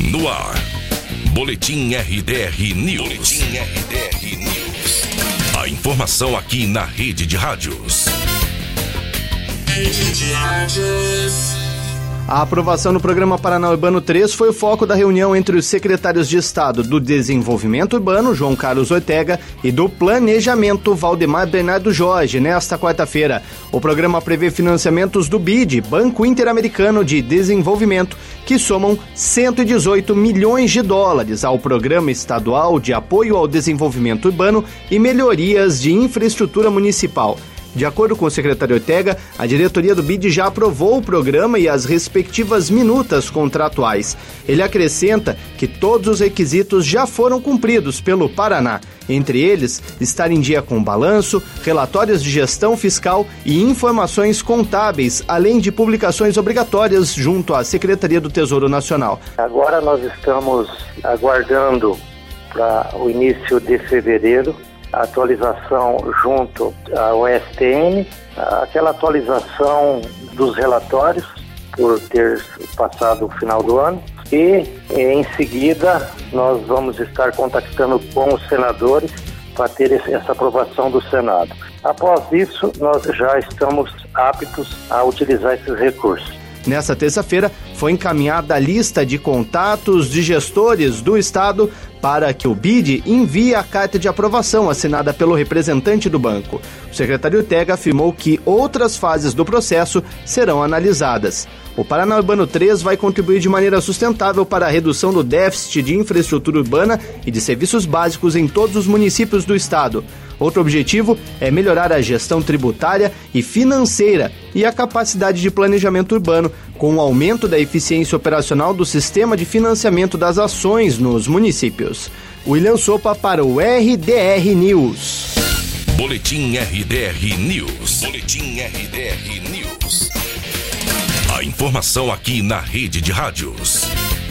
No ar, Boletim RDR News. Boletim RDR News. A informação aqui na Rede de Rádios. Rede de Rádios. A aprovação do Programa Paranaibano 3 foi o foco da reunião entre os secretários de Estado do Desenvolvimento Urbano, João Carlos Ortega, e do Planejamento, Valdemar Bernardo Jorge, nesta quarta-feira. O programa prevê financiamentos do BID, Banco Interamericano de Desenvolvimento, que somam 118 milhões de dólares ao Programa Estadual de Apoio ao Desenvolvimento Urbano e Melhorias de Infraestrutura Municipal. De acordo com o secretário Ortega, a diretoria do BID já aprovou o programa e as respectivas minutas contratuais. Ele acrescenta que todos os requisitos já foram cumpridos pelo Paraná, entre eles estar em dia com balanço, relatórios de gestão fiscal e informações contábeis, além de publicações obrigatórias junto à Secretaria do Tesouro Nacional. Agora nós estamos aguardando para o início de fevereiro a atualização junto ao STM, aquela atualização dos relatórios por ter passado o final do ano e em seguida nós vamos estar contactando com os senadores para ter essa aprovação do Senado. Após isso, nós já estamos aptos a utilizar esses recursos. Nessa terça-feira, foi encaminhada a lista de contatos de gestores do Estado para que o BID envie a carta de aprovação assinada pelo representante do banco. O secretário Ortega afirmou que outras fases do processo serão analisadas. O Paranaibano 3 vai contribuir de maneira sustentável para a redução do déficit de infraestrutura urbana e de serviços básicos em todos os municípios do Estado. Outro objetivo é melhorar a gestão tributária e financeira e a capacidade de planejamento urbano, com o aumento da eficiência operacional do sistema de financiamento das ações nos municípios. William Sopa para o RDR News. Boletim RDR News. Boletim RDR News. A informação aqui na Rede de Rádios.